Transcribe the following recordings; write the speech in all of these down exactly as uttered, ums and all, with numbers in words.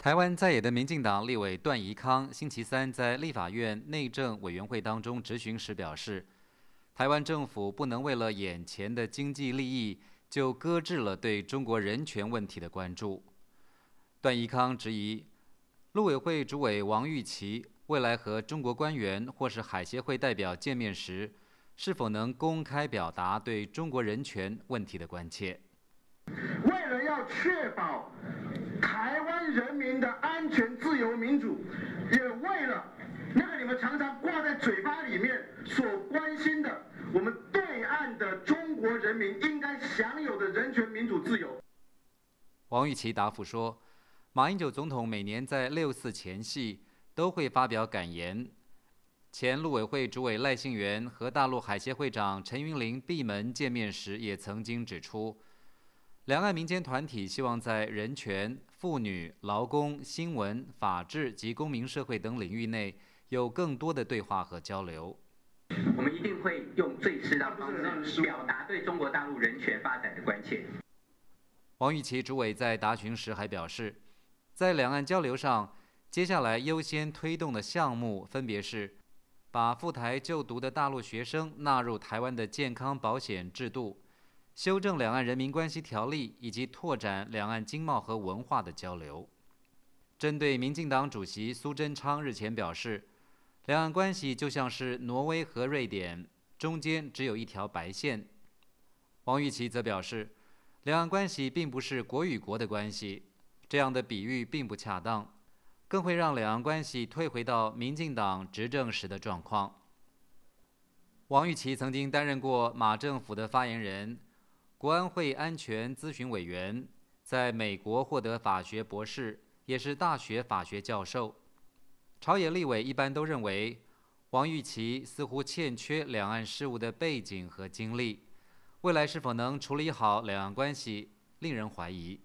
台湾在野的民进党立委段宜康星期三在立法院内政委员会当中质询时表示，台湾政府不能为了眼前的经济利益就搁置了对中国人权问题的关注。段宜康质疑，陆委会主委王玉琦未来和中国官员或是海协会代表见面时，是否能公开表达对中国人权问题的关切。 为了要确保台湾人民的安全、自由、民主，也为了那个你们常常挂在嘴巴里面所关心的，我们对岸的中国人民应该享有的人权、民主、自由。 王玉琦答复说，马英九总统每年在六四前夕都会发表感言。前陆委会主委赖幸元和大陆海协会长陈云林闭门见面时，也曾经指出，两岸民间团体希望在人权、妇女、劳工、新闻、法治及公民社会等领域内有更多的对话和交流。 我们一定会用最适当方式表达对中国大陆人权发展的关切。 王玉琦主委在答询时还表示，在两岸交流上，接下来优先推动的项目分别是把赴台就读的大陆学生纳入台湾的健康保险制度，修正两岸人民关系条例，以及拓展两岸经贸和文化的交流。针对民进党主席苏贞昌日前表示，两岸关系就像是挪威和瑞典，中间只有一条白线。王玉琦则表示，两岸关系并不是国与国的关系，这样的比喻并不恰当，更会让两岸关系退回到民进党执政时的状况。王玉琦曾经担任过马政府的发言人、国安会安全咨询委员，在美国获得法学博士，也是大学法学教授。朝野立委一般都认为，王玉琦似乎欠缺两岸事务的背景和经历，未来是否能处理好两岸关系，令人怀疑。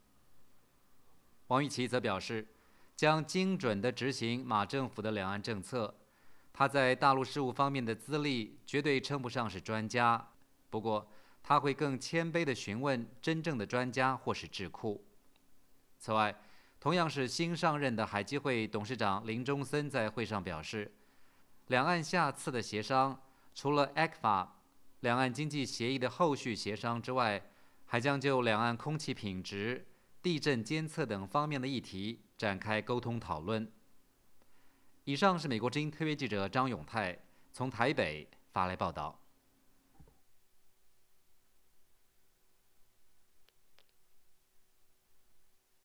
王玉琦则表示，将精准地执行马政府的两岸政策。他在大陆事务方面的资历绝对称不上是专家，不过他会更谦卑地询问真正的专家或是智库。此外，同样是新上任的海基会董事长林中森在会上表示，两岸下次的协商，除了 E C F A 两岸经济协议的后续协商之外，还将就两岸空气品质、地震监测等方面的议题展开沟通讨论。以上是美国之音特约记者张永泰从台北发来报道。